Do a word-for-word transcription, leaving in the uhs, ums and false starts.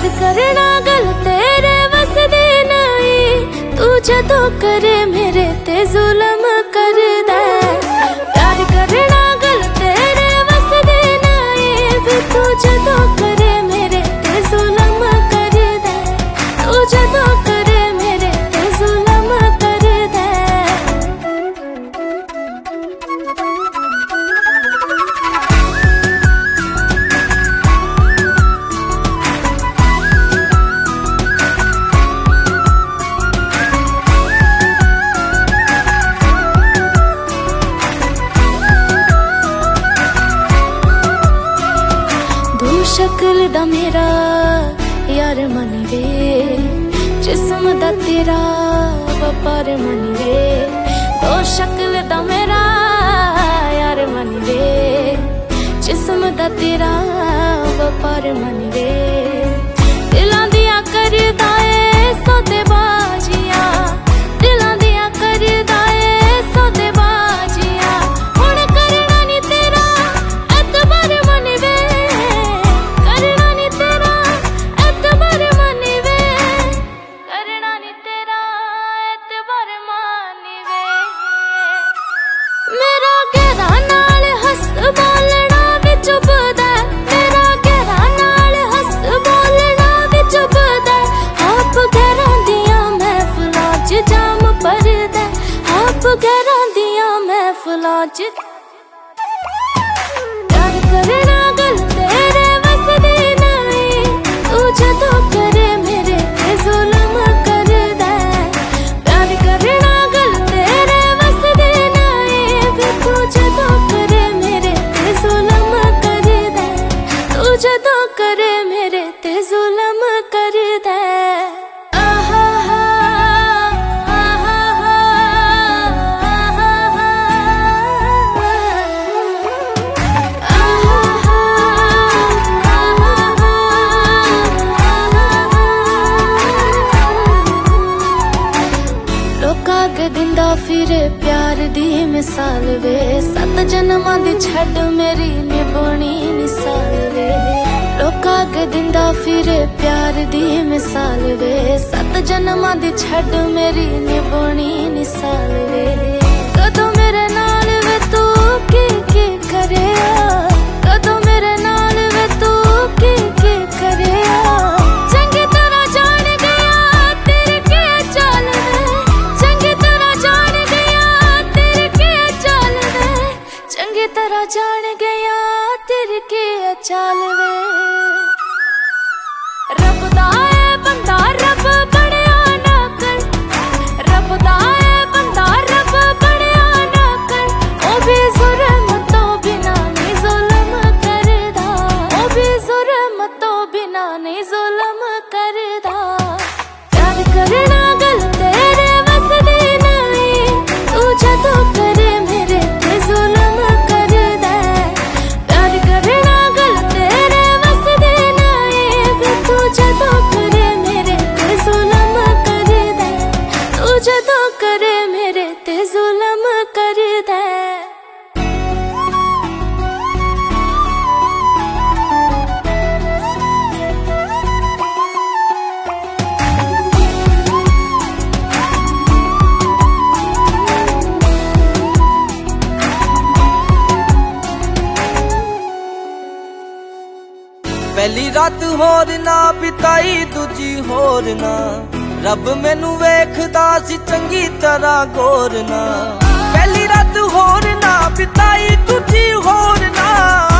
प्यार करना गल तेरे बस दी नहीं, तू जदों करे मेरे ते जुल्म कर दे। प्यार करना गल तेरे बस दी नहीं, भी तू जदों करे मेरे ते जुल्म कर दे। तू जदों करे मेरे ते जुल्म कर दे। शक्ल दा मेरा यार मन वे, जिस्म दा तेरा व्यापार मन वे। दो शक्ल दा मेरा यार मन वे, जिस्म दा तेरा व्यापार मन वे। दिलां दियां करदा ए सौदेबाजियां, दिलां दियां करदा ए सौदेबाजियां। हुण करना नी तेरा एतबार मन वे, करना नी तेरा एतबार मन वे, करना नी तेरा एतबार मन वे। मेरा गहरा नाल हस बोलना भी चुभदा, मेरा गहरा नाल हस बोलना भी चुभदा। आप गहरां दियां महफिलां च जाम भरदा, आप गहरां दियां महफिलां च। प्यार करना गल तेरे बस दी नहीं, तू जदों करे मेरे ते जुल्म कर दे। प्यार करना गल तेरे बस दी नहीं, भी तू जदों करे मेरे ते जुल्म कर दे। तू जदों करे मेरे ते जुल्म कर दे। आहा हा आहा हा लोका के दिंदा फिरे प्यार दी मिसाल वे। सत जन्मां दी छड़ मेरी निभनी मिसाल वे। लोका के दिंदा फिरे प्यार दी मिसाल वे। सत जन्मां दी छड़ मेरी निभनी मिसाल वे। कदों मेरे नाल वे तू की की करेया, कदों मेरे नाल वे तू की की करेया। चंगी तरह जान गया तेरे के चाल वे, चंगी तरह जान गया तेरे के चाल वे, चंगी तरह जान गया तेरे के चाल वे। रब दा ऐ बंदा रब बनिया ना कर, रब दा ऐ बंदा रब बनिया ना कर। ओ भी जुल्म तो बिना नहीं जुल्म करदा, ओ भी जुल्म तो बिना नहीं जुल्म करदा। प्यार करना गल तेरे बस दी नहीं, तू जदों करे मेरे ते जुल्म कर दे। प्यार करना गल तेरे बस दी नहीं, भी तू जदों करे मेरे ते जुल्म कर दे। तू जदों करे मेरे ते जुल्म कर दे। पहली रात होर ना बिताई दूजी होर ना, रब मैनू वेखदा सी चंगी तरह गौर ना। पहली रात होर ना बिताई दूजी होर ना,